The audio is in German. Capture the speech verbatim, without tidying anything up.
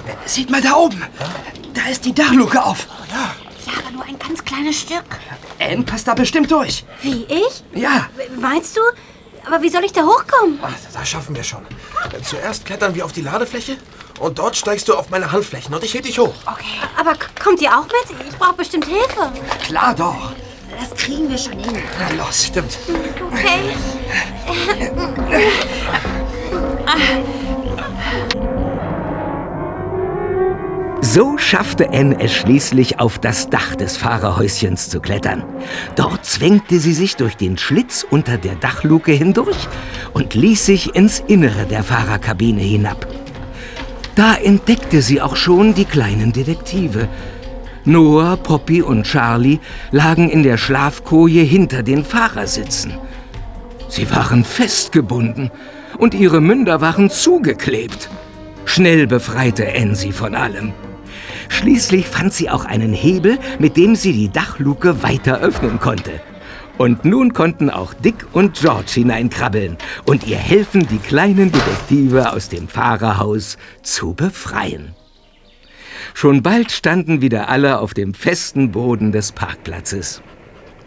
Sieht mal da oben. Da ist die Dachluke auf. Ja. Ja, aber nur ein ganz kleines Stück. Anne passt da bestimmt durch. Wie, ich? Ja. Meinst du? Aber wie soll ich da hochkommen? Ach, das schaffen wir schon. Zuerst klettern wir auf die Ladefläche und dort steigst du auf meine Handflächen und ich heb dich hoch. Okay. Aber k- kommt ihr auch mit? Ich brauche bestimmt Hilfe. Klar doch. Das kriegen wir schon hin. Na los. Stimmt. Okay. So schaffte Anne es schließlich, auf das Dach des Fahrerhäuschens zu klettern. Dort zwängte sie sich durch den Schlitz unter der Dachluke hindurch und ließ sich ins Innere der Fahrerkabine hinab. Da entdeckte sie auch schon die kleinen Detektive. Noah, Poppy und Charlie lagen in der Schlafkoje hinter den Fahrersitzen. Sie waren festgebunden und ihre Münder waren zugeklebt. Schnell befreite Anne sie von allem. Schließlich fand sie auch einen Hebel, mit dem sie die Dachluke weiter öffnen konnte. Und nun konnten auch Dick und George hineinkrabbeln und ihr helfen, die kleinen Detektive aus dem Fahrerhaus zu befreien. Schon bald standen wieder alle auf dem festen Boden des Parkplatzes.